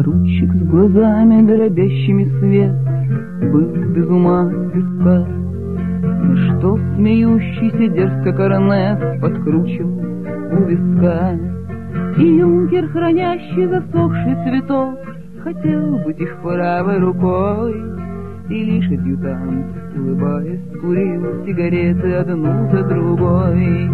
Поручик с глазами, дробящими свет, был без ума, без пар. На что смеющийся дерзко корнет подкручен у виска. И юнкер, хранящий засохший цветок, хотел быть их правой рукой. И лишь адъютант, улыбаясь, курил сигареты одну за другой.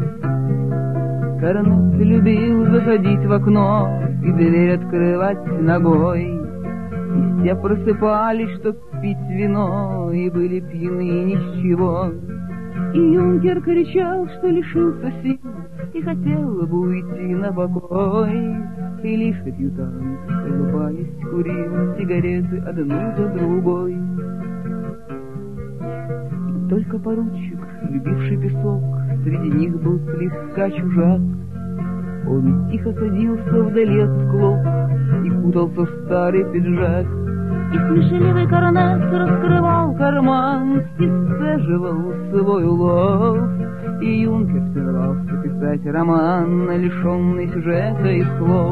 Корнет любил заходить в окно и дверь открывать ногой. И все просыпались, чтоб пить вино, и были пьяны ни с чего. И юнкер кричал, что лишился сил и хотел бы уйти на покой. И лишь адъютант, улыбаясь, курил сигареты одну за другой. И только поручик, любивший песок, среди них был слегка чужак. Он тихо садился вдали от склок и кутался в старый пиджак. И смешливый корнет раскрывал карман и сцеживал свой улов. И юнкер сорвался писать роман, лишенный сюжета и слов.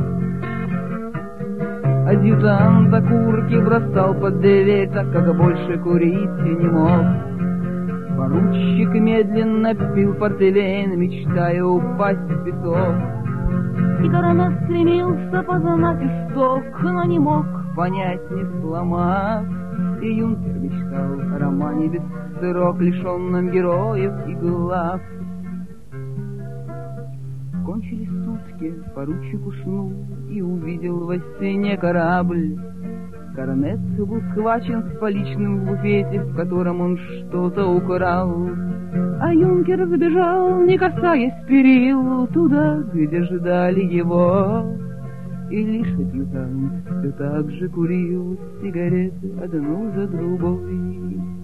Адъютант окурки бросал под дверь, так как больше курить не мог. Поручик медленно пил портвейн, мечтая упасть в песок. И корнет стремился познать исток, но не мог понять, не сломав. И юнкер мечтал о романе без строк, лишенном героев и глав. Кончились сутки, поручик уснул и увидел во сне корабль. Корнет был схвачен с поличным в буфете, в котором он что-то украл. А юнкер сбежал, не касаясь перил, туда, где ждали его. И лишь адъютант все так же курил сигареты одну за другой.